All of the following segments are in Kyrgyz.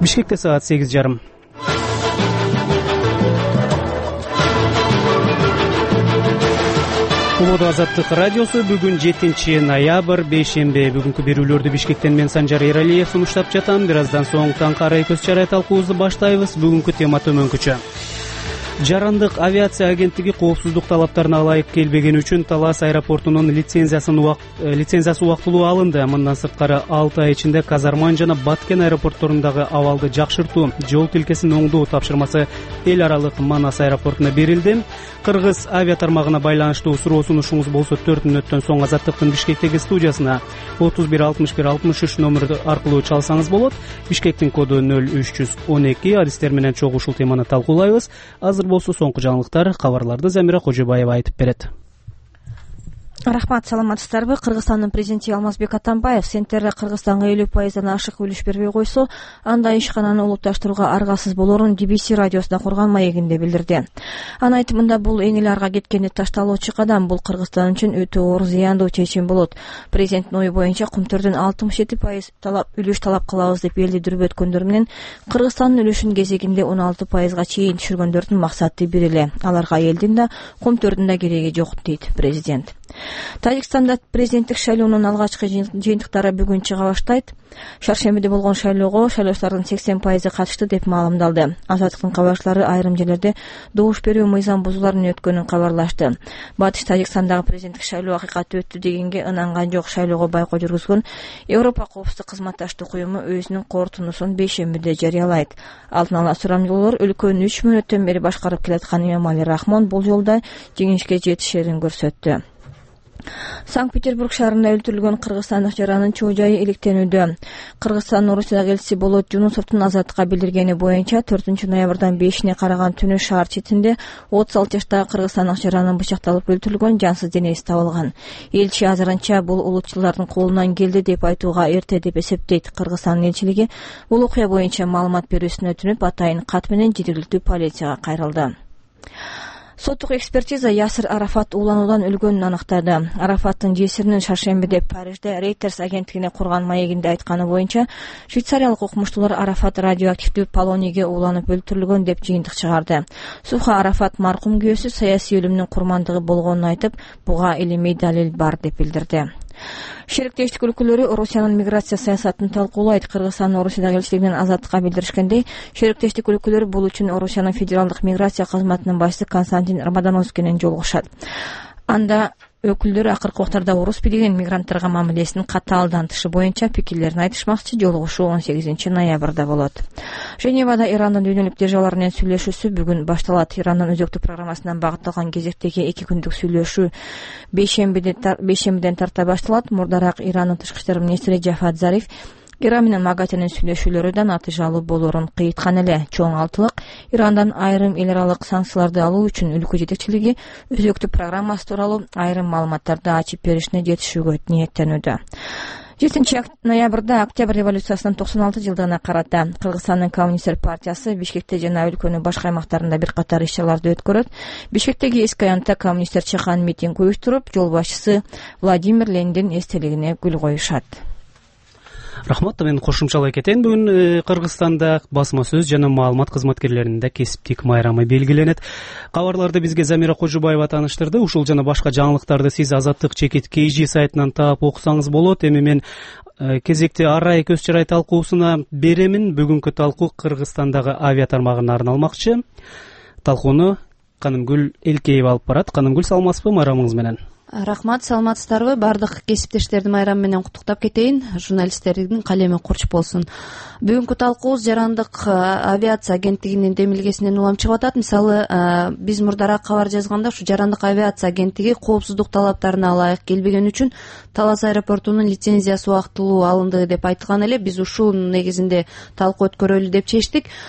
Бишкекте саат 8:30. Улуу Азаттык радиосу бүгүн 7 ноябрь бейшемби. Бүгүнкү берүүлөрдү Бишкектен мен Санжар Эралиев сунуштап жатам. Бир аздан соң таңкы арай көз чарай талкуубузду баштайбыз. Бүгүнкү тема төмөнкүчө. Жарандык авиация агенттиги коопсуздук талаптарына ылайык келбегени үчүн Талас аэропортунун лицензиясы убактылуу алынды. Мындан сырткары 6 ай ичинде Казарман жана Баткен аэропортторундагы абалды жакшыртуу, жол тилкесин оңдоо тапшырмасы эл аралык Манас аэропортуна берилди. Кыргыз авиа тармагына байланыштуу суроо сунушуңуз болсо 4 мүнөттөн соң Азаттыктын Бишкектеги студиясына 31 61 63 номер аркылуу чалсаңыз болот. Бишкектин коду 0312. Адистер менен чогуу ушул теманы талкуулайбыз. Азыр болсо соңку жаңылыктар, кабарларды Замира Кожобаева айтып берет. Рахмат, саламатсыздарбы? Кыргызстандын президенти Алмазбек Атамбаев Сентерде Кыргызстанга 50%-дан ашык үлүш бербей койсо, анда ишкананы улутташтырууга аргасыз болорун BBC радиосуна курган маегинде билдирди. Анын айтымында бул эң эле арга кеткенди ташталуучу кадам. Бул Кыргызстан үчүн өтө оор зыяндуу чечим болот. Президенттин ою боюнча кумтөрдөн 67% үлүш талап кылабыз деп элди дүрбөткөндөр менен Кыргызстандын үлүшүн кезегинде 16%га чейин түшүргөндөрдүн максаты бир эле. Аларга элдин да, кумтөрдүн да кереги жок, дейт президент. Тажикстанда президенттик шайлоонун алгачкы жыйынтыктары бүгүн чыга баштайт. Шаршембиде болгон шайлоого шайлоочулардын 80% катышты деп маалымдалды. Азаттыктын кабарчылары айрым жерлерде добуш берүү мыйзам бузууларынын өткөнүн кабарлашты. Батыш Тажикстандагы президенттик шайлоо акыйкаты өттү дегенге ынанган жок. Шайлоого байкоо жүргүзгөн Европа коопсуздук кызматташтык уюму өзүнүн корутундусун бейшембиде жарыялайт. Алдын ала сурамжылоолор өлкөнү 3 мүнөттөн бери башкарып келаткан Эмомали Рахмон бул жолда жеңишке жетишерин көрсөттү. Санкт-Петербург шаарында өлтүрүлгөн кыргызстандык жаранын чоо жайы иликтенүүдө. Кыргызстандын Орусиядагы элчиси Болот Жунусовдун Азаттыкка билдиргени боюнча 4 ноябрдан 5-ине караган түнү шаар четинде 36 жаштагы кыргызстандык жаранын бычакталып өлтүрүлгөн жансыз денеси табылган. Элчи азырынча бул улутчулардын колунан келди деп айтууга эрте деп эсептейт. Кыргызстандын элчилиги бул окуя боюнча маалымат берүүсүнө өтүнүп, атайын кат менен жергиликтүү полицияга кайрылды. Соттук экспертиза Ясир Арафат улануудан өлгөнүн аныктады. Арафаттын жесиринин шаршембиде Парижде Reuters агенттигине курган маегинде айтканы боюнча, швейцариялык окумуштуулар Арафат радиоактивдүү полонийге уланып өлтүрүлгөн деп жыйынтык чыгарды. Суха Арафат маркум күйөөсү саясий өлүмдүн курмандыгы болгонун айтып, буга илимий далил бар деп билдирди. Шериктештик өлкөлөрү Орусиянын миграция саясатын талкуулайт. Кыргызстандын Орусиядагы элчилигинин Азаттыкка билдиришкендей, шериктештик өлкөлөр бул үчүн Орусиянын федералдык миграция кызматынын башчысы Константин Рамадановский менен жолугушат. Анда өкүлдөр акыркы убактарда орус билигин мигранттарга мамилесин катаалдантышы боюнча пикирлерин айтышмакчы. Жолугушуу 18 ноябрда болот. Женевада Ирандын дүйнөлүк державалар менен сүйлөшүүсү бүгүн башталат. Ирандын өзөктүк программасынан багытталган кезектеги 2 күндүк сүйлөшүү бейшембиден тарта башталат. Мурдараак Ирандын тышкы иштер министри Жафад Зариф Иран менен МАГАТЭнин сүйлөшүүлөрү да натыйжалуу болоорун кыйткан эле. Чоң алтылык Ирандан айрым эл аралык санкцияларды алуу үчүн өлкө жетекчилиги өзөктүк программасы тууралуу айрым маалыматтарды ачып беришине жетишүүгө ниеттенүүдө. 7 ноябрда Октябрь революциясынын 96 жылдыгына карата Кыргызстандын Коммунисттер партиясы Бишкекте жана өлкөнүн башка аймактарында бир катар иш-чараларды өткөрөт. Бишкектеги эски аянтта коммунисттер чыккан митинг уюштуруп, жол башчысы Владимир Лениндин эстелигине гүл коюшат. Рахмат, мен кошумчалай кетейин. Бүгүн Кыргызстанда басма сөз жана маалымат кызматкерлеринде кесиптик майрамы белгиленет. Кабарларды бизге Замира Кожобаева тааныштырды. Ушул жана башка жаңылыктарды сиз Азаттык чекит KG сайтынан таап окусаңыз болот. Эми мен кезекте арай көз чарай талкуусуна беремин. Бүгүнкү талкуу Кыргызстандагы авиа тармагына арналмакчы. Талкууну Канымгүл Элкеева алып барат. Канымгүл, саламатсызбы? Майрамыңыз менен. Рахмат, саламатсыздарбы? Бардык кесиптештерди майрам менен куттуктап кетейин. Журналисттердин калеми курч болсун. Бүгүнкү талкуубуз жарандык авиация агенттигинин демилгесинен улам чыгып атат. Мисалы, биз мурдараак кабар жазганда ушу жарандык авиация агенттиги коопсуздук талаптарына ылайык келбегени үчүн Талас аэропортунун лицензиясы убактылуу алынды деп айтылган эле. Биз ушул негизинде талкуу өткөрөлү деп чечтик.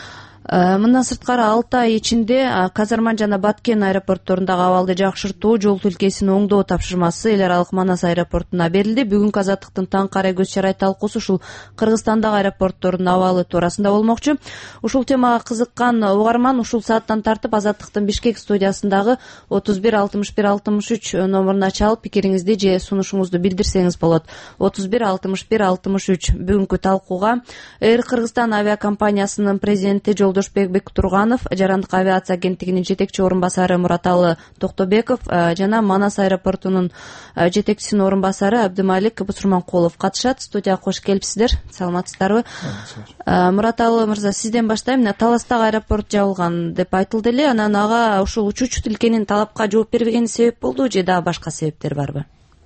Мындан сырткары 6 ай ичинде Казарман жана Баткен аэропортторундагы абалды жакшыртуу, жол тилкесин оңдоо тапшырмасы эл аралык Манас аэропортуна берилди. Бүгүнкү Азаттыктын таңкы арай көз чарай талкуусу ушул Кыргызстандагы аэропорттордун абалы туурасында болмокчу. Ушул темага кызыккан угарман ушул сааттан тартып Азаттыктын Бишкек студиясындагы 31 61 63 номуруна чалып пикириңизди же сунушуңузду билдирсеңиз болот. 31 61 63. Бүгүнкү талкууга Air Кыргызстан авиакомпаниясынын президенти Жолдошбек Бектурганов, Жарандык авиация агенттигинин жетекчи орун басары Мураталы Токтобеков жана Манас аэропортунун жетекчисинин орун басары Абдымалик Бусурманкулов катышат. Студияга кош келипсиздер. Саламатсыздарбы? Мураталы мырза, сизден баштайм. Таластагы аэропорт жабылган деп айтылды эле. Анан ага ушул учуучу тилкенин талапка жооп бербегени себеп болду же дагы башка себептер барбы?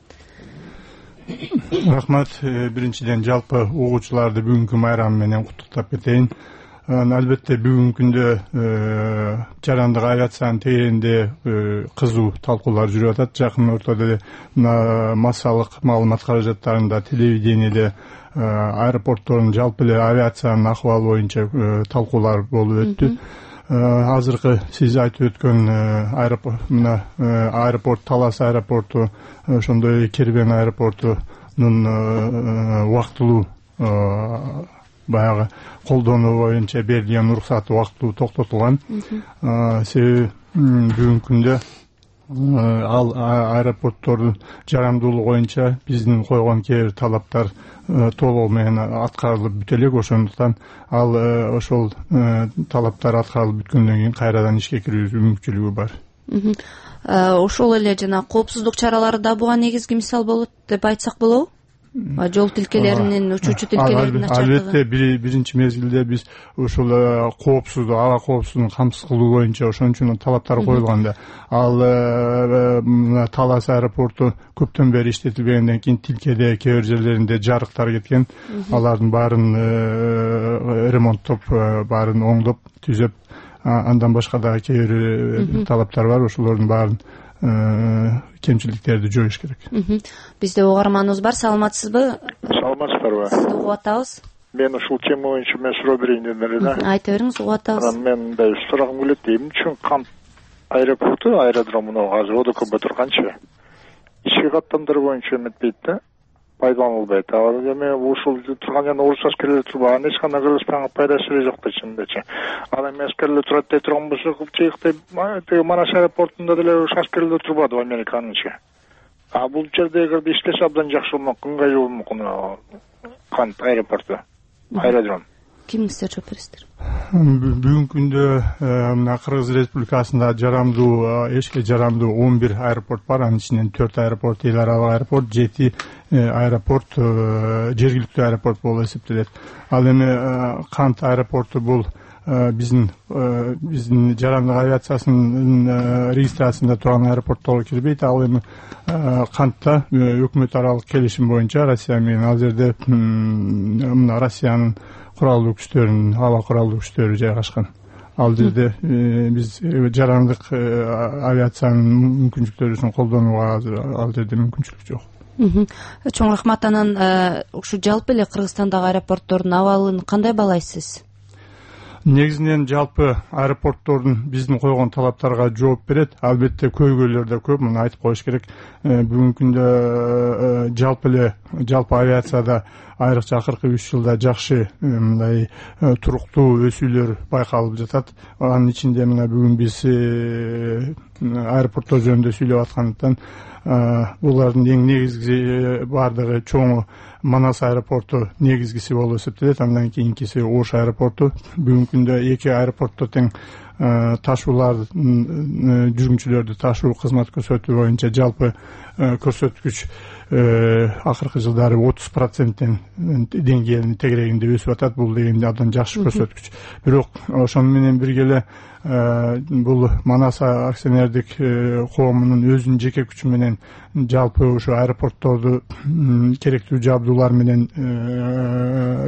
Рахмат. Биринчиден жалпы угуучуларды бүгүнкү майрам менен куттуктап кетейин. Албетте бүгүнкү күндө жарандык авиациянын тегерегинде кызуу талкуулар жүрүп атат. Жакын ортодо эле массалык маалымат каражаттарында, телевидениеде аэропорттордун жалпы эле авиациянын акыбалы боюнча талкуулар болуп өттү. Азыркы сиз айтып өткөн аэропорт Талас аэропорту, ошондой эле Кербен аэропортунун убактылуу баягы колдонуу боюнча берилген уруксаты убактылуу токтотулган. Себеби бүгүнкү күндө ал аэропорттордун жарамдуулугу боюнча биздин койгон кээ бир талаптар толугу менен аткарылып бүтө элек. Ошондуктан ал ошол талаптар аткарылып бүткөндөн кийин кайрадан ишке кирүү мүмкүнчүлүгү бар. Ошол эле жана коопсуздук чаралары да буга негизги мисал болот деп айтсак болобу? Жол тилкелеринин, учуучу тилкелеринин ачыктыгы. Албетте биринчи мезгилде биз ушул коопсуздук, аба коопсуздугун камсыз кылуу боюнча ошон үчүн талаптар коюлган да. Ал Талас аэропорту көптөн бери иштетилбегенден кийин тилкеде кээ бир жерлеринде жарыктар кеткен. Алардын баарын ремонттоп, баарын оңдоп, түзөп, андан башка дагы кээ бир талаптар бар. Ошолордун баарын кемчиликтерди жоюш керек. Бизде угарманыбыз бар. Саламатсызбы? Саламатсыздарбы? Сизди угуп атабыз. Мен ушул тема боюнча мен суроо берейин дедим эле да. Айта бериңиз, угуп атабыз. Анан мен мындай сурагым келет. Эмне үчүн Кант аэропорту, аэродромуна азыр ОДКБ турганчы ички каттамдар боюнча эметпейт да, пайдаланылбайт. Ал эми ушул турган жана орус аскерлери турбаган, эч кандай Кыргызстанга пайдасы эле жок да чынындачы. Ал эми аскерлер турат дей турган болсо, кылчыкты Манас аэропортунда деле уш аскерлер турбады Американычы. Бул жерде иштесе абдан жакшы болмок, ыңгайлуу болмок Кант аэропорту, аэродром. Ким сиздер жооп бересиздер? Бүгүнкү күндө мына Кыргыз Республикасында жарамдуу, эшикке жарамдуу 11 аэропорт бар. Анын ичинен 4 аэропорт эл аралык аэропорт, 7 аэропорт жергиликтүү аэропорт болуп эсептелет. Ал эми Кант аэропорту бул биздин жарандык авиациясынын регистрациясында турган аэропортторго кирбейт. Ал эми Кантта өкмөт аралык келишим боюнча Россия менен ал жерде мына Россиянын куралдуу күчтөрүнүн, аба куралдуу күчтөрү жайгашкан. Ал жерде биз жарандык авиациянын мүмкүнчүлүктөрүн колдонууга ал жерде мүмкүнчүлүк жок. Чоң рахмат. Анан ушу жалпы эле Кыргызстандагы аэропорттордун абалын кандай баалайсыз? Негизинен жалпы аэропорттордун биздин койгон талаптарга жооп берет. Албетте көйгөйлөр да көп, муну айтып коюш керек. Бүгүнкү күндө жалпы авиацияда айрыкча акыркы 3 жылда жакшы мындай туруктуу өсүүлөр байкалып жатат. Анын ичинде мына бүгүн биз аэропорттор жөнүндө сүйлөп аткандыктан булардын эң негизги бардыгы чоңу Манас аэропорту негизгиси болуп эсептелет. Андан кийинкиси Ош аэропорту. Бүгүнкү күндө эки аэропортто тең ташуулар, жүргүнчүлөрдү ташуу кызмат көрсөтүү боюнча жалпы көрсөткүч акыркы жылдары 30% деңгээлинин тегерегинде өсүп атат. Бул дегенде абдан жакшы көрсөткүч. Бирок ошону менен бирге эле бул Манас акционердик коомунун өзүнүн жеке күчү менен жалпы ушу аэропортторду керектүү жабдуулар менен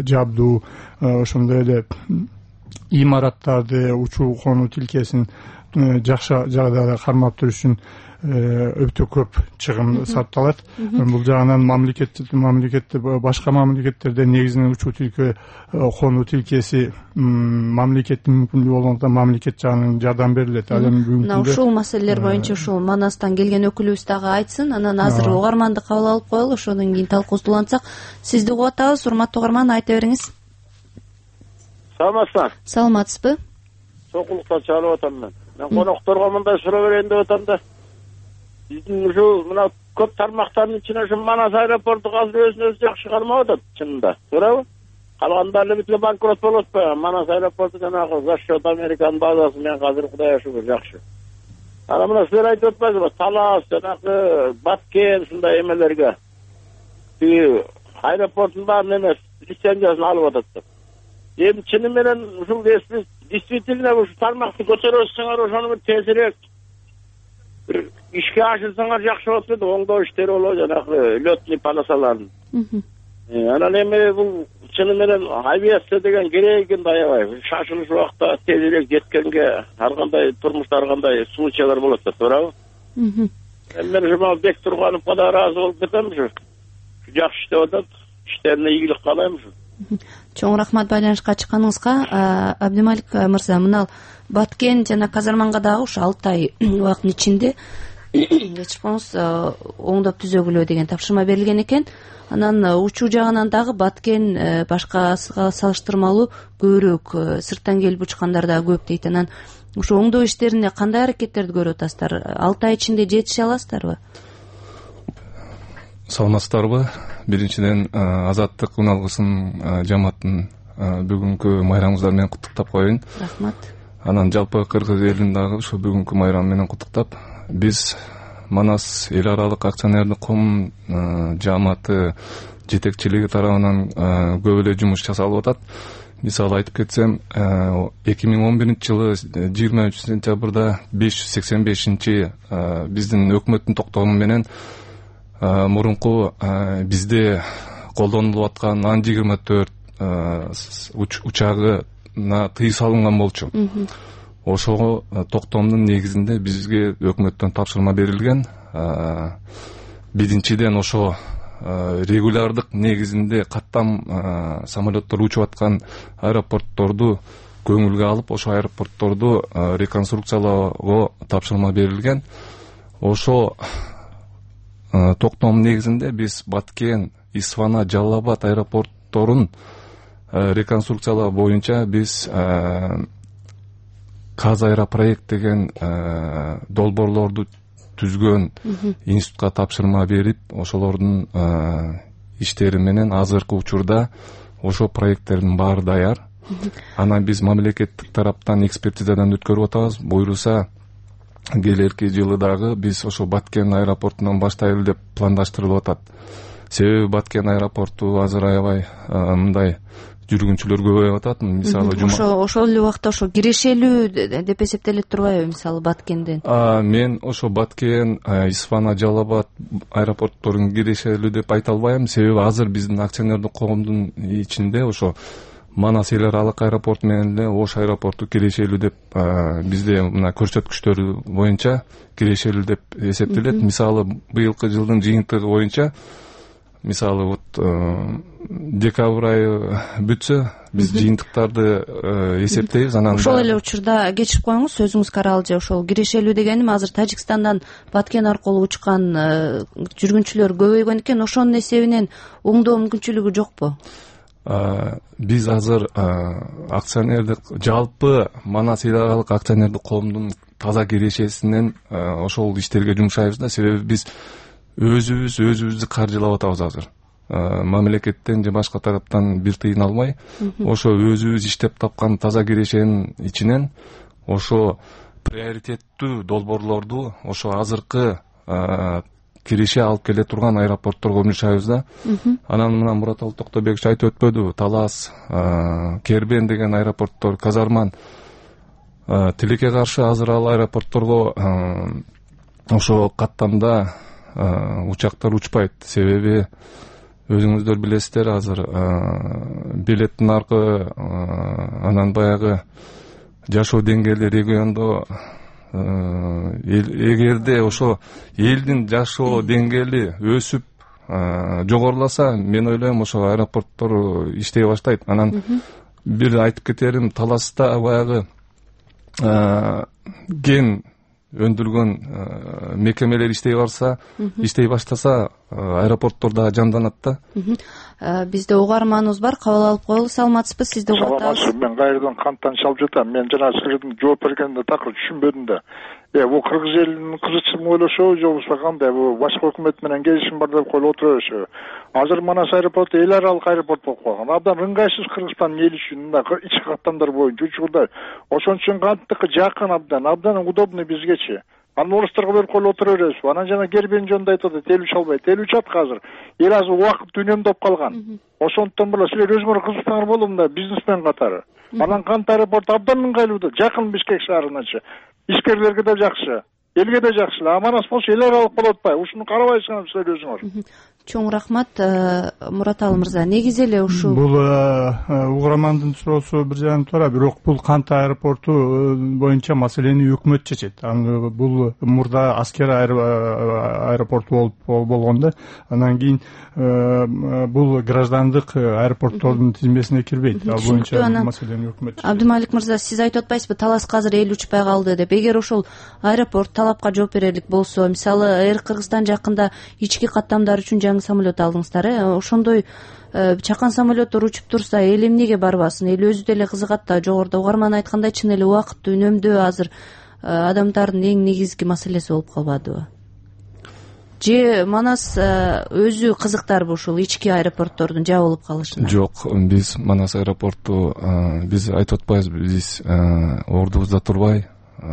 жабдуу, ошондой эле имараттарды, учуу конуу тилкесин жакшы жагдайда кармап туруш үчүн өтө көп чыгым сарпталат. Бул жагынан мамлекетте башка мамлекеттерде негизинен учуу тилке конуу тилкеси мамлекеттин мүмкүнлүгү болгондуктан мамлекет жагынан жардам берилет. Ал эми бүгүнкү мына ушул маселелер боюнча ушул Манастан келген өкүлүбүз дагы айтсын, анан азыр угарманды кабыл алып коелу, ошондон кийин талкуубузду улантсак. Сизди угуп атабыз, урматтуу угарман, айта бериңиз. Саламатсызбы? Саламатсызбы? Сокулуктан чалып атам мен конокторго мындай суроо берейин деп атам да. Биздин ушул мына көп тармактардын ичинен ушу Манас аэропорту азыр өзүн өзү жакшы кармап атат, чынында. Туурабы? Калгандары бүт эле банкрот болуп атпайбы? Манас аэропорту жанагы за счет Американын базасы менен азыр Кудайга шүгүр жакшы. Анан мына силер айтып атпайсызбы? Талас, жанагы Баткен ушундай эмелерге тиги аэропорттун баарын эмес лицензиясын алып атат деп. Эми чыны менен ушул действительно ушу тармакты көтөрөсүңөр, ошону бир тезирээк бир ишке ашырсаңар жакшы болот деп, оңдоо иштери болобу жанагы лётный полосалардын. Анан эми бул чыны менен авиация деген керегин да аябай шашылыш убакта тезирээк жеткенге ар кандай турмушта ар кандай случайлар болот да, туурабы? Эми мен ушу Бек Тургановго да ыраазы болуп кетем ушу. Жакшы иштеп атат, иштерине ийгилик каалайм ушу. Чоң рахмат байланышка чыкканыңызга. Абдималик мырза, мына Баткен жана Казарманга дагы ушу 6 ай убакыттын ичинде кечирипсиңиз оңдоп түзөгүлө деген тапшырма берилген экен. Анан учуу жагынан дагы Баткен башкасыга салыштырмалуу көбүрөөк сырттан келип учкандар да көп дейт. Анан ушу оңдоо иштерине кандай аракеттерди көрүп атасыздар? 6 ай ичинде жетише аласыздарбы? Саламатсыздарбы? Биринчиден Азаттык уналгысынын жамаатын бүгүнкү майрамыңыздар менен куттуктап коеюн. Рахмат. Анан жалпы кыргыз элин дагы ушул бүгүнкү майрам менен куттуктап, биз Манас эл аралык акционердик коом жамааты жетекчилиги тарабынан көп эле жумуш жасалып атат. Мисалы айтып кетсем, 2011-жылы 23 сентябрда 585-чи биздин өкмөттүн токтому менен мурунку бизде колдонулуп аткан Ан-24 учагына тыюу салынган болчу. Ошого токтомдун негизинде бизге өкмөттөн тапшырма берилген. Биринчиден ошо регулярдык негизинде каттам самолеттор учуп аткан аэропортторду көңүлгө алып, ошо аэропортторду реконструкциялоого тапшырма берилген. Ошо токтом негизинде биз Баткен, Исфана, Жалал Абад аэропортторун реконструкциялоо боюнча биз Казаэропроект деген долбоорлорду түзгөн институтка тапшырма берип, ошолордун иштери менен азыркы учурда ошо проекттердин баары даяр. Анан биз мамлекеттик тараптан экспертизадан өткөрүп атабыз. Буйруса келерки жылы дагы биз ошо Баткен аэропортунан баштайлы деп пландаштырылып атат. Себеби Баткен аэропорту азыр аябай мындай жүргүнчүлөр көбөйүп атат. Мисалы ошол эле убакта ошо кирешелүү деп эсептелет турбайбы, мисалы Баткенден? Мен ошо Баткен, Исфана, Жалал Абад аэропортторун кирешелүү деп айта албайм. Себеби азыр биздин акционердик коомдун ичинде ошо Манас эл аралык аэропорт менен эле Ош аэропорту кирешелүү деп бизде мына көрсөткүчтөр боюнча кирешелүү деп эсептелет. Мисалы быйылкы жылдын жыйынтыгы боюнча, мисалы вот декабрь айы бүтсө биз жыйынтыктарды эсептейбиз. Анан ошол эле учурда кечирип коюңуз, сөзүңүз каралжы. Ошол кирешелүү дегеним азыр Тажикстандан Баткен аркылуу учкан жүргүнчүлөр көбөйгөн экен. Ошонун эсебинен оңдоо мүмкүнчүлүгү жокпу? Биз азыр акционердик жалпы Манас эл аралык акционердик коомдун таза кирешесинен ошол иштерге жумшайбыз да. Себеби биз өзүбүздү каржылап атабыз азыр. Мамлекеттен же башка тараптан бир тыйын алмай, ошо өзүбүз иштеп тапкан таза кирешенин ичинен ошо приоритеттүү долбоорлорду ошо азыркы киреше алып келе турган аэропортторго жумшайбыз да. Анан мына Мураталы Токтобекович айтып өтпөдүбү? Талас, Кербен деген аэропорттор, Казарман, тилекке каршы азыр ал аэропортторго ошо каттамда учактар учпайт. Себеби өзүңүздөр билесиздер, азыр билеттин наркы, анан баягы жашоо деңгээли региондо эгерде ошо элдин жашоо деңгээли өсүп жогоруласа, мен ойлойм ошо аэропорттор иштей баштайт. Анан бир айтып кетерим, Таласта баягы ген өндүргөн мекемелер иштей баштаса, аэропорттор да жанданат да. Бизде угарманыбыз бар, кабыл алып коелу. Саламатсызбы, сизди угуп атабыз. Мен кайрадан кантан чалып жатам. Мен жана силердин жооп бергенде такыр түшүнбөдүм да. Бул кыргыз элинин кызыкчылыгын ойлошобу, же болбосо кандай? Бул башка өкмөт менен келишим бар деп коюп отурабызбы? Азыр Манас аэропорту эл аралык аэропорт болуп калган. Абдан ыңгайсыз Кыргызстан эл үчүн, мындай ички каттамдар боюнча учурда. Ошон үчүн канттыкы жакын, абдан удобный бизгечи. Аны орустарга берип коюп отура беребизби? Анан жана Гербен жөнүндө айтып атат, эл үч албайт. Эл үч атка азыр. Эл азыр убакыт үнөмдөп калган. Ошондон бала силер өзүңөр кызыксаңар болом да, бизнесмен катары. Анан Кант аэропорт абдан ыңгайлуу да, жакын Бишкек шаарыначы. Ишкерлерге да жакшы, элге да жакшы. Манас болсо эл аралык болуп атпайбы? Ушуну карабайсыңар силер өзүңөр. Чоң рахмат, Мураталы мырза. Негизи эле ушул бул угармандын суроосу бир жагынан туура, бирок бул Кант аэропорту боюнча маселени өкмөт чечет. Бул мурда аскер аэропорту болгондо, анан кийин бул граждандык аэропорттордун тизмесине кирбейт. Ал боюнча маселени өкмөт чечет. Абдымалик мырза, сиз айтып атпайсызбы, Таласка азыр эл учпай калды деп? Эгер ошол аэропорт талапка жооп берерлик болсо, мисалы Air Кыргызстан жакында ички каттамдар үчүн жаңы самолет алдыңыздар, ошондой чакан самолеттор учуп турса, эл эмнеге барбасын? Эл өзү деле кызыгат да. Жогоруда угарман айткандай, чын эле убакытты үнөмдөө азыр адамдардын эң негизги маселеси болуп калбадыбы? Же Манас өзү кызыктарбы ушул ички аэропорттордун жабылып калышына? Жок, биз Манас аэропорту биз айтып атпайбызбы, биз ордубузда турбай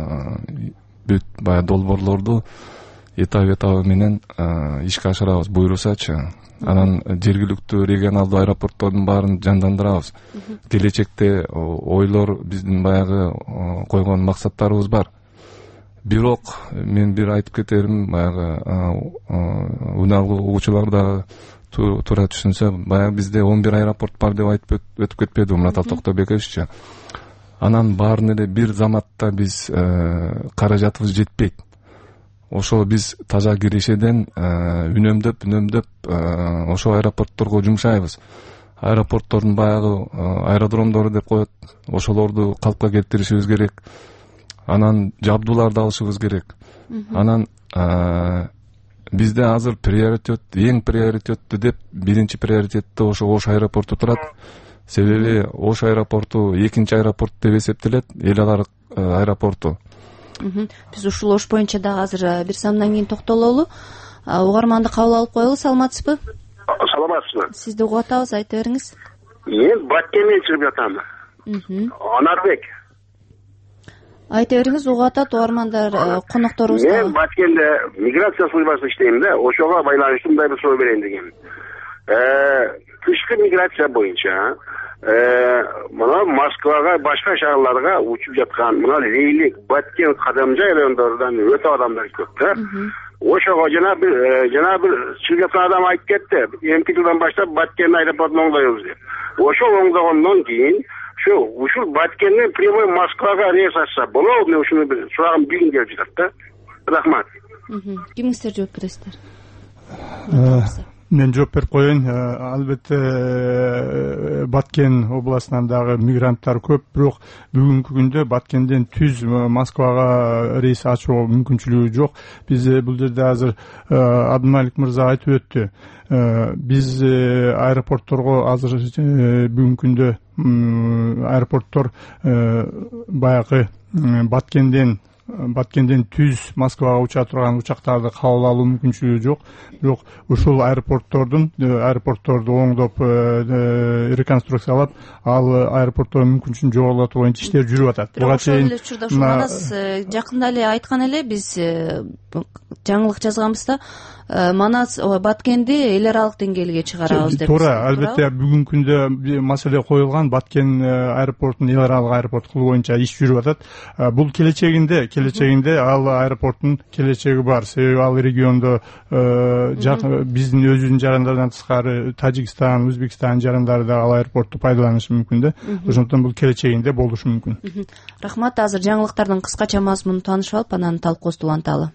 бүт баягы долбоорлорду этап менен ишке ашырабыз, буйрусачы. Анан жергиликтүү регионалдуу аэропорттордун баарын жандандырабыз. Келечекте ойлор, биздин баягы койгон максаттарыбыз бар. Бирок мен бир айтып кетерим, баягы унаалуу угуучулар да туура түшүнсө, баягы бизде 11 аэропорт бар деп айтып өтүп кетпеди Мураталы Токтобековиччи. Анан баарын эле бир заматта биз каражатыбыз жетпейт. Ошо биз таза кирешеден үнөмдөп ошо аэропортторго жумшайбыз. Аэропорттордун баягы аэродромдору деп коет, ошолорду калпка келтиришибиз керек. Анан жабдууларды алышыбыз керек. Анан бизде азыр эң приоритеттүү деп биринчи приоритетте ошо Ош аэропорту турат. Себеби Ош аэропорту экинчи аэропорт деп эсептелет, эл аралык аэропорту. Биз ушул Ош боюнча дагы азыр бир самдан кийин токтололу. Угарманды кабыл алып коелу. Саламатсызбы? Саламатсызбы. Сизди угуп атабыз, айта бериңиз. Мен Баткенмен чыгып жатам. Анарбек. Айта бериңиз, угуп атат угармандар, конокторубуз да. Мен Баткенде миграция службасында иштейм да, ошого байланыштуу мындай бир суроо берейин дегем. Тышкы миграция боюнча мына Москвага, башка шаарларга учуп жаткан мына Лейлик, Баткен, Кадамжай райондорунан өтө адамдар көп да. Ошого жана бир чыгып жаткан адам айтып кетти. Эмки жылдан баштап Баткен аэропортун оңдойбуз деп. Ошол оңдогондон кийин ушул Баткенден прямой Москвага рейс ачса болобу? Мен ушуну бир сурагым билгим келип жатат да. Рахмат. Кимиңиздер жооп бересиздер? Мен жооп берип коеюн. Албетте Баткен областынан дагы мигранттар көп, бирок бүгүнкү күндө Баткенден түз Москвага рейс ачуу мүмкүнчүлүгү жок. Биз бул жерде азыр Абдымалик мырза айтып өттү. Биз аэропортторго азыр бүгүнкү күндө аэропорттор баягы Баткенден түз Москвага уча турган учактарды кабыл алуу мүмкүнчүлүгү жок. Бирок ушул аэропортторду оңдоп, реконструкциялап, ал аэропорттордун мүмкүнчүлүгүн жогорулатуу боюнча иштер жүрүп атат. Буга чейин Манас жакында эле айткан эле, биз жаңылык жазганбыз да, Манас Баткенди эл аралык деңгээлге чыгарабыз деп. Туура, албетте бүгүнкү күндө маселе коюлган, Баткен аэропортун эл аралык аэропорт кылуу боюнча иш жүрүп атат. Бул келечегинде келечегинде ал аэропорттун келечеги бар. Себеби ал региондо биздин өзүбүздүн жарандардан тышкары Тажикстан, Өзбекстан жарандары да ал аэропортту пайдаланышы мүмкүн да. Ошондон бул келечегинде болушу мүмкүн. Рахмат. Азыр жаңылыктардын кыскача мазмунун таанышып алып, анан талкуубузду уланталы.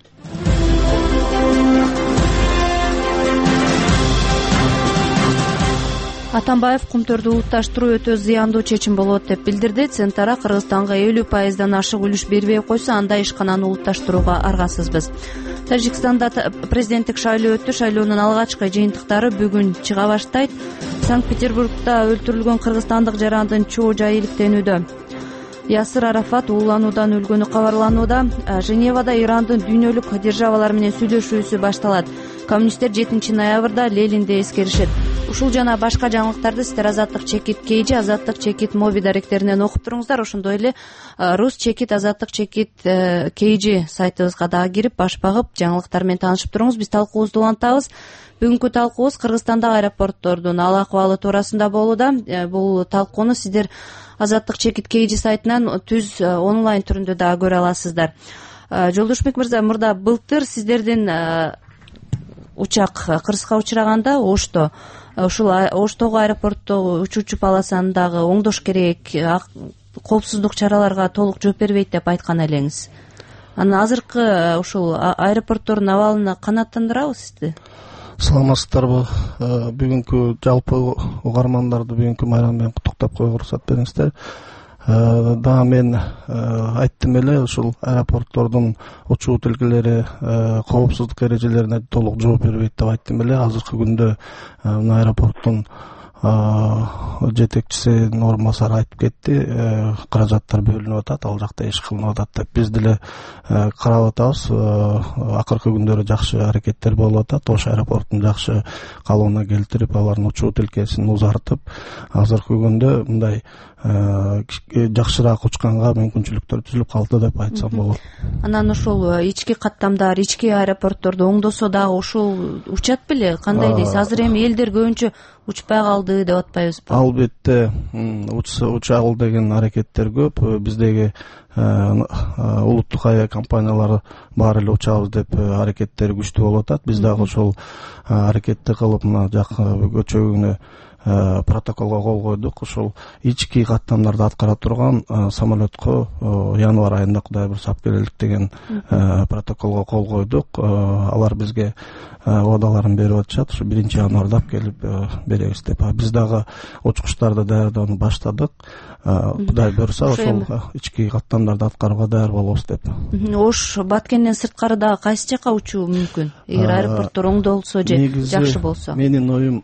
Атамбаев кумтөрдү улутташтыруу өтө зыяндуу чечим болот деп билдирди. Центара Кыргызстанга 50% ашык үлүш бербей койсо, анда ишкананы улутташтырууга аргасызбыз. Тажикстанда президенттик шайлоо өттү. Шайлоонун алгачкы жыйынтыктары бүгүн чыга баштайт. Санкт-Петербургда өлтүрүлгөн кыргызстандык жарандын чоо жайы иликтенүүдө. Ясир Арафат уулануудан өлгөнү кабарланууда. Женевада Ирандын дүйнөлүк державалар менен сүйлөшүүсү башталат. Коммунисттер 7 ноябрда Лелинде эскеришет. Ушул жана башка жаңылыктарды сиздер Азаттык чекит KG, Азаттык чекит моби даректеринен окуп туруңуздар. Ошондой эле Рус чекит, Азаттык чекит KG сайтыбызга дагы кирип, баш багып, жаңылыктар менен таанышып туруңуз. Биз талкуубузду улантабыз. Бүгүнкү талкуубуз Кыргызстандагы аэропорттордун ал акыбалы туурасында болууда. Бул талкууну сиздер Азаттык чекит KG сайтынан түз онлайн түрүндө дагы көрө аласыздар. Жолдошбек мырза, былтыр сиздердин учак кырсыкка учураганда Ошто, ушул Оштогу аэропортто учуучу паласаны дагы оңдош керек, коопсуздук чараларга толук жооп бербейт деп айткан элеңиз. Анан азыркы ушул аэропорттордун абалына канааттандырабы сизди? Саламатсыздарбы? Бүгүнкү жалпы угармандарды бүгүнкү майрам менен куттуктап коюуга уруксат бериңиздер. Дагы мен айттым эле, ушул аэропорттордун учуу тилкелери коопсуздук эрежелерине толук жооп бербейт деп айттым эле. Азыркы күндө мына аэропорттун жетекчисинин орун басары айтып кетти, каражаттар бөлүнүп атат, ал жакта иш кылынып атат деп. Биз деле карап атабыз. Акыркы күндөрү жакшы аракеттер болуп атат. Ош аэропортун жакшы калыбына келтирип, алардын учуу тилкесин узартып, азыркы күндө мындай жакшыраак учканга мүмкүнчүлүктөр түзүлүп калды деп айтсам болот. Анан ушул ички каттамдар, ички аэропортторду оңдосо дагы ушул учат беле? Кандай дейсиз? Азыр эми элдер көбүнчө учпай калды деп атпайбызбы? Албетте, учагыл деген аракеттер көп. Биздеги улуттук авиа компаниялары баары эле учабыз деп аракеттери күчтүү болуп атат. Биз дагы ошол аракетти кылып, мына көчөгүнө протоколго кол койдук. Ошол ички каттамдарды аткара турган самолетко январь айында Кудай буйрса алып келелик деген протоколго кол койдук. Алар бизге оодаларын берип атышат. Ушу 1-январда алып келип беребиз деп. Биз дагы учкучтарды даярдоону баштадык. Кудай буйрса ошол ички каттамдарды аткарууга даяр болобуз деп. Ош Баткенден сырткары дагы кайсы жака учуу мүмкүн? Эгер аэропорттор оңдолсо же жакшы болсо? Менин оюм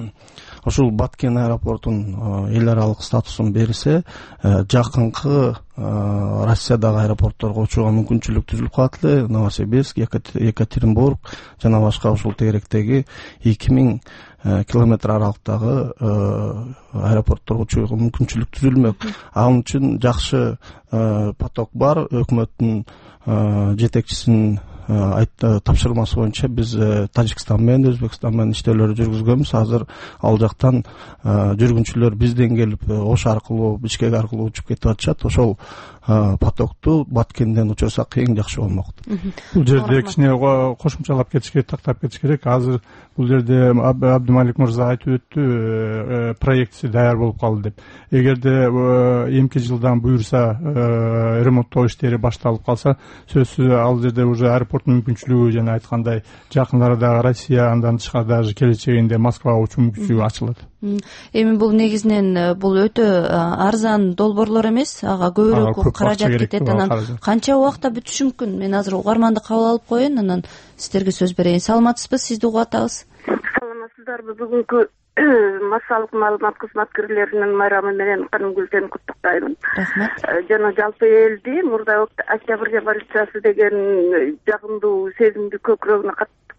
ушул Баткен аэропортун эл аралык статусун берсе, жакынкы Россиядагы аэропортторго учууга мүмкүнчүлүк түзүлүп калат эле. Новосибирск, Екатеринбург жана башка ушул тегеректеги 2000 километр аралыктагы аэропортторго учууга мүмкүнчүлүк түзүлмөк. Ал үчүн жакшы поток бар. Өкмөттүн жетекчисинин тапшырмасы боюнча биз Тажикстан менен Өзбекстан менен иштөөлөрдү жүргүзгөнбүз. Азыр ал жактан жүргүнчүлөр бизден келип Ош аркылуу, Бишкек аркылуу учуп кетип атышат. Ошол потокту Баткенден учурсак эң жакшы болмок. Бул жерде кичине кошумчалап кетиш керек, тактап кетиш керек. Азыр бул жерде Абдымалик мырза айтып өттү, проектиси даяр болуп калды деп. Эгерде эмки жылдан буйрса ремонттоо иштери башталып калса, сөзсүз ал жерде уже аэропорттун мүмкүнчүлүгү жана айткандай жакын арада Россия, андан тышкары даже келечегинде Москвага учуу мүмкүнчүлүгү ачылат. Эми бул негизинен бул өтө арзан долбоорлор эмес, ага көбүрөөк каражат кетет. Анан канча убакта бүтүшү мүмкүн? Мен азыр угарманды кабыл алып коеюн, анан сиздерге сөз берейин. Саламатсызбы? Сизди угуп атабыз. Саламатсыздарбы? Бүгүнкү массалык маалымат кызматкерлеринин майрамы менен Канымгүлден куттуктаймын. Рахмат. Жана жалпы элди мурда Октябрь революциясы деген жагымдуу сезимди көкүрөгүнө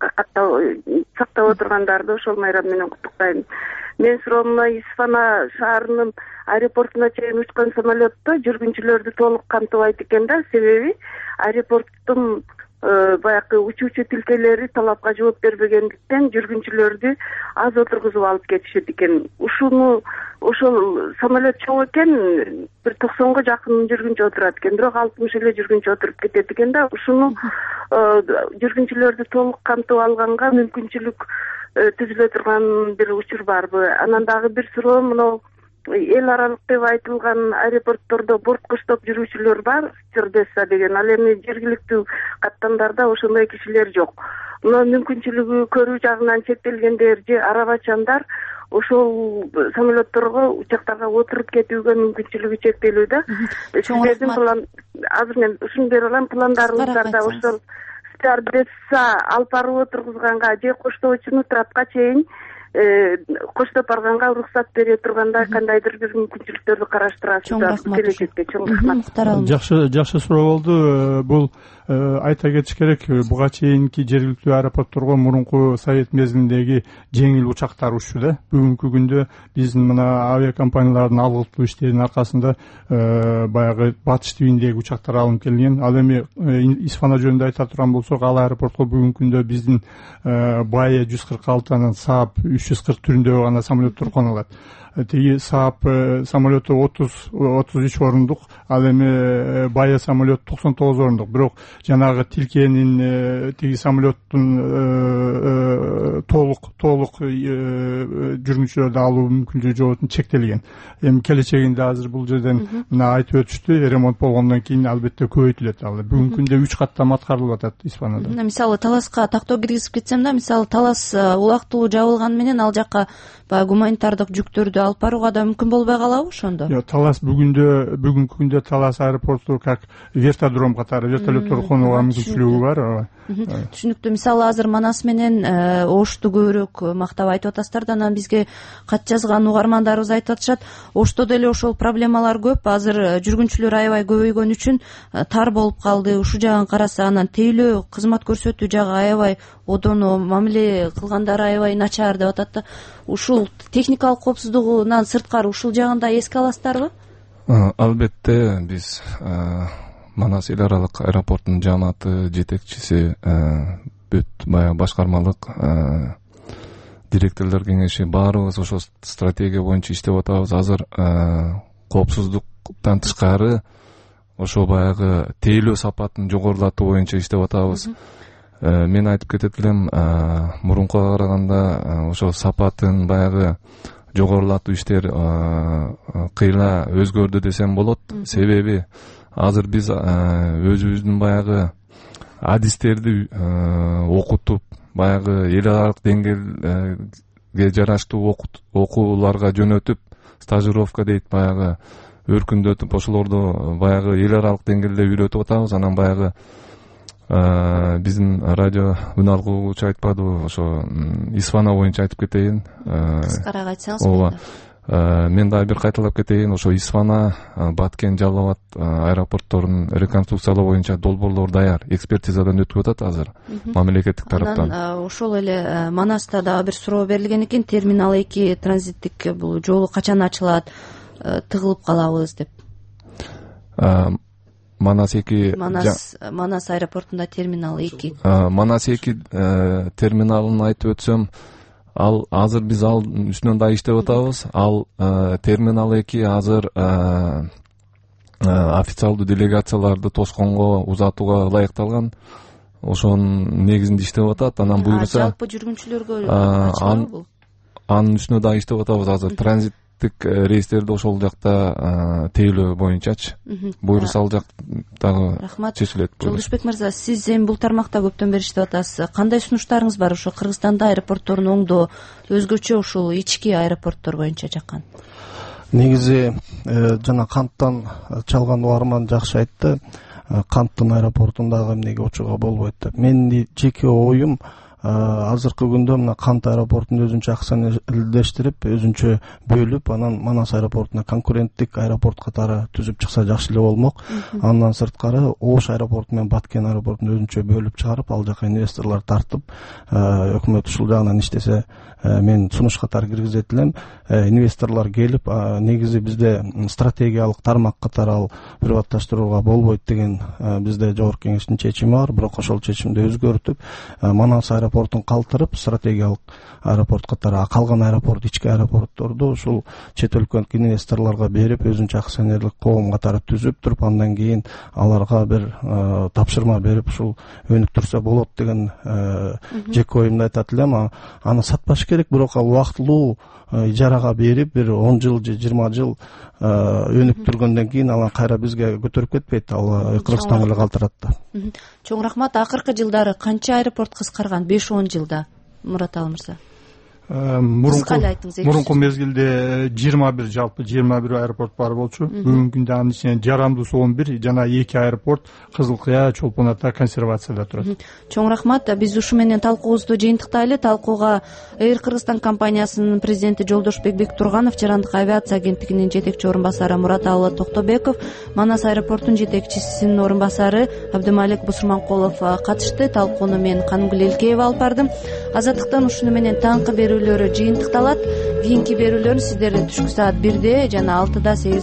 сактап отургандарды ошол майрам менен куттуктаймын. Мен суроомуна Исфана шаарынын аэропортуна чейин учкан самолетто жүргүнчүлөрдү толук камтыбайт экен да, себеби аэропорттун баягы учуучу тилкелери талапка жооп бербегендиктен жүргүнчүлөрдү аз отургузуп алып кетишет экен. Ушуну ошол самолет чоң экен, бир 90га жакын жүргүнчү отурат экен, бирок 60 эле жүргүнчү отуруп кетет экен да. Ушуну жүргүнчүлөрдү толук камтып алганга мүмкүнчүлүк түзүлө турган бир учур барбы? Анан дагы бир суроо, мынау эл аралык деп айтылган аэропорттордо борт коштоп жүрүүчүлөр бар, стюардесса деген, ал эми жергиликтүү каттамдарда ошондой кишилер жок. Мына мүмкүнчүлүгү көрүү жагынан чектелгендер же арабачандар ошол самолетторго, учактарга отуруп кетүүгө мүмкүнчүлүгү чектелүү да. Сиздердин план, азыр мен ушуну бере алам, пландарыңыздарда ошол стюардесса алып барып отургузганга же коштоочуну трапка чейин коштоп барганга уруксат бере тургандай кандайдыр бир мүмкүнчүлүктөрдү караштырасыздар келечекте? Чоң рахмат. Жакшы суроо болду. Бул айта кетиш керек, буга чейинки жергиликтүү аэропортторго мурунку совет мезгилиндеги жеңил учактар уччу да. Бүгүнкү күндө биздин мына авиакомпаниялардын алгылтуу иштеринин аркасында баягы батыш тибиндеги учактар алынып келген. Ал эми Исфана жөнүндө айта турган болсок, ал аэропортко бүгүнкү күндө биздин Баe 146 анан Saab 340 түрүндөгү гана самолеттор конулат. Тиги Saab самолету 33 орундук, ал эми Баe самолет 99 орундук. Бирок жанагы тилкенин тиги самолеттун толук жүргүнчүлөрдү алуу мүмкүнчүлүгү жок, чектелген. Эми келечегинде азыр бул жерден мына айтып өтүштү, ремонт болгондон кийин албетте көбөйтүлөт. Ал бүгүнкү күндө 3 каттам аткарылып атат Испанияда. Мисалы Таласка тактоо киргизип кетсем да, мисалы Талас улактуу жабылган менен ал жакка баягы гуманитардык жүктөрдү алып барууга да мүмкүн болбой калабы ошондо? Талас бүгүнкү күндө Талас аэропорту как вертодром катары вертолеттор конууга мүмкүнчүлүгү бар. Түшүнүктүү. Мисалы азыр Манас менен Ошту көбүрөөк мактап айтып атасыздар да, анан бизге кат жазган угармандарыбыз айтып атышат, Ошто деле ошол проблемалар көп. Азыр жүргүнчүлөр аябай көбөйгөн үчүн тар болуп калды. Ушул жагын караса, анан тейлөө кызмат көрсөтүү жагы аябай одоно, мамиле кылгандары аябай начар деп атат да. Ушул техникалык коопсуздугунан сырткары ушул жагын да эске аласыздарбы? Албетте, биз Манас эл аралык аэропортунун жааматы жетекчиси, бүт баягы башкармалык директорлор кеңеши баарыбыз ошол стратегия боюнча иштеп атабыз. Азыр коопсуздуктан тышкары ошо баягы тейлөө сапатын жогорулатуу боюнча иштеп атабыз. Мен айтып кетет элем, мурункуга караганда ошо сапатын баягы жогорулатуу иштер кыйла өзгөрдү десем болот. Себеби азыр биз өзүбүздүн баягы адистерди окутуп, баягы эл аралык деңгээлге жараштуу окууларга жөнөтүп, стажировка дейт, баягы өркүндөтүп, ошолорду баягы эл аралык деңгээлде үйрөтүп атабыз. Анан баягы биздин радио үн алгуучу айтпадыбы, ошо Исфана боюнча айтып кетейин. Кыскараак айтсаңыз. Мен дагы бир кайталап кетейин, ошо Исфана, Баткен, Жалал Абад аэропортторунун реконструкциялоо боюнча долбоорлор даяр, экспертизадан өтүп атат азыр мамлекеттик тараптан. Анан ошол эле Манаста дагы бир суроо берилген экен, терминал 2 транзиттик бул жолу качан ачылат, тыгылып калабыз деп. Манас аэропортунда терминал 2. Манас 2 терминалын айтып өтсөм, ал азыр биз ал үстүнөн да иштеп атабыз. Ал терминал 2 азыр официалдуу делегацияларды тосконго узатууга ылайыкталган. Ошонун негизинде иштеп атат. Анан буюрса жалпы жүргүнчүлөргө анын үстүнө да иштеп атабыз. Азыр транзиттик рейстерди ошол жакта тейлөө боюнчачы буюрса ал жактагы чечилет. Жолдошбек мырза, сиз эми бул тармакта көптөн бери иштеп атасыз. Кандай сунуштарыңыз бар ошо Кыргызстанда аэропортторун оңдоо, өзгөчө ушул ички аэропорттор боюнча жаккан? Негизи жана канттан чалган угарман жакшы айтты. Канттын аэропортундагы эмнеге учууга болбойт деп. Менин жеке оюм, азыркы күндө мына Кант аэропортун өзүнчө акционерлештирип, өзүнчө бөлүп, анан Манас аэропортуна конкуренттик аэропорт катары түзүп чыкса жакшы эле болмок. Андан сырткары Ош аэропорту менен Баткен аэропортун өзүнчө бөлүп чыгарып, ал жака инвесторлор тартып, өкмөт ушул жагынан иштесе мен сунуш катары киргизет элем. Инвесторлор келип, негизи бизде стратегиялык тармак катары ал приватташтырууга болбойт деген бизде жогорку кеңештин чечими бар. Бирок ошол чечимди өзгөртүп, Манас аэропортун калтырып, стратегиялык аэропорт катары калган аэропорт, ички аэропортторду ушул чет өлкөлүк инвесторлорго берип, өзүнчө акционерлик коом катары түзүп туруп, андан кийин аларга бир тапшырма берип, ушул өнүктүрсө болот деген жеке оюмду айтат элем. Аны сатпаш керек, бирок ал убактылуу ижарага берип, бир 10 жыл же 20 жыл өнүктүргөндөн кийин ал кайра бизге көтөрүп кетпейт, ал Кыргызстанга эле калтырат да. Чоң рахмат. Акыркы жылдары канча аэропорт кыскарган? 5-10 жылда, Мураталы мырза. Мурунку мезгилде 21, жалпы 21 аэропорт бар болчу. Бүгүнкү күндө анын ичинен жарандуусу 11, жана 2 аэропорт Кызыл Кыя, Чолпон Ата консервацияда турат. Чоң рахмат. Биз ушу менен талкуубузду жыйынтыктайлы. Талкууга Эйр Кыргызстан компаниясынын президенти Жолдош Бекбек-Турганов, Жарандык авиация агенттигинин жетекчи орун басары Мураталы Токтобеков, Манас аэропортунун жетекчисинин орун басары Абдымалик Бусурманкулов катышты. Талкууну мен Канымгүл Элкеева алып бардым. Азаттыктан ушуну менен таңкы берүүлөрү жыйынтыкталат. Кийинки берүүлөрүн сиздер түшкү саат 1-де жана 6-да 8